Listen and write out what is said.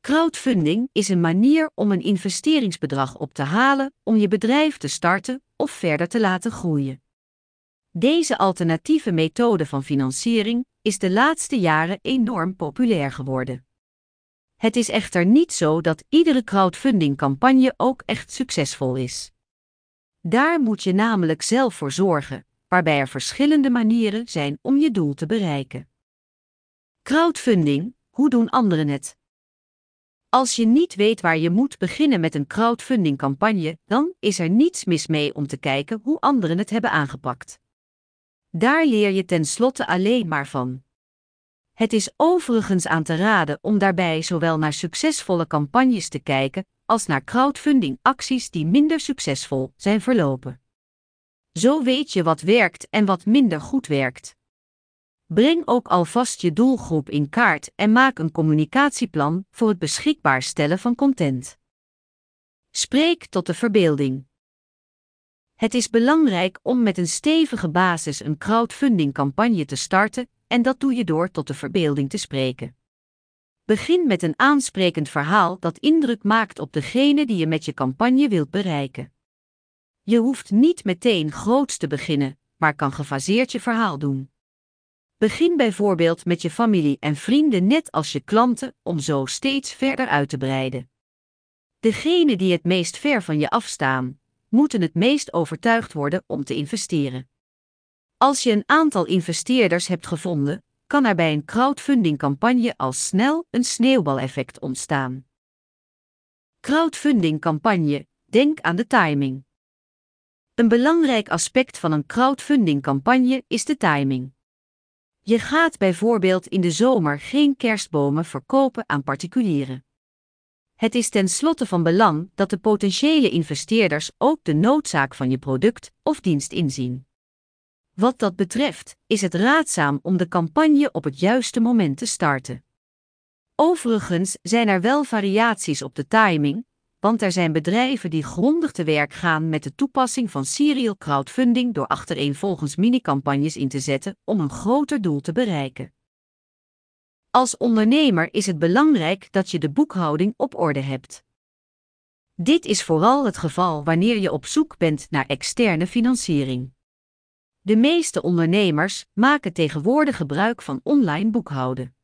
Crowdfunding is een manier om een investeringsbedrag op te halen om je bedrijf te starten of verder te laten groeien. Deze alternatieve methode van financiering is de laatste jaren enorm populair geworden. Het is echter niet zo dat iedere crowdfunding-campagne ook echt succesvol is. Daar moet je namelijk zelf voor zorgen, waarbij er verschillende manieren zijn om je doel te bereiken. Crowdfunding, hoe doen anderen het? Als je niet weet waar je moet beginnen met een crowdfunding-campagne, dan is er niets mis mee om te kijken hoe anderen het hebben aangepakt. Daar leer je tenslotte alleen maar van. Het is overigens aan te raden om daarbij zowel naar succesvolle campagnes te kijken als naar crowdfunding-acties die minder succesvol zijn verlopen. Zo weet je wat werkt en wat minder goed werkt. Breng ook alvast je doelgroep in kaart en maak een communicatieplan voor het beschikbaar stellen van content. Spreek tot de verbeelding. Het is belangrijk om met een stevige basis een crowdfunding-campagne te starten en dat doe je door tot de verbeelding te spreken. Begin met een aansprekend verhaal dat indruk maakt op degene die je met je campagne wilt bereiken. Je hoeft niet meteen groots te beginnen, maar kan gefaseerd je verhaal doen. Begin bijvoorbeeld met je familie en vrienden net als je klanten om zo steeds verder uit te breiden. Degenen die het meest ver van je afstaan, moeten het meest overtuigd worden om te investeren. Als je een aantal investeerders hebt gevonden, kan er bij een crowdfunding-campagne al snel een sneeuwbaleffect ontstaan. Crowdfunding-campagne, denk aan de timing. Een belangrijk aspect van een crowdfunding-campagne is de timing. Je gaat bijvoorbeeld in de zomer geen kerstbomen verkopen aan particulieren. Het is tenslotte van belang dat de potentiële investeerders ook de noodzaak van je product of dienst inzien. Wat dat betreft, is het raadzaam om de campagne op het juiste moment te starten. Overigens zijn er wel variaties op de timing, want er zijn bedrijven die grondig te werk gaan met de toepassing van serial crowdfunding door achtereenvolgens mini-campagnes in te zetten om een groter doel te bereiken. Als ondernemer is het belangrijk dat je de boekhouding op orde hebt. Dit is vooral het geval wanneer je op zoek bent naar externe financiering. De meeste ondernemers maken tegenwoordig gebruik van online boekhouden.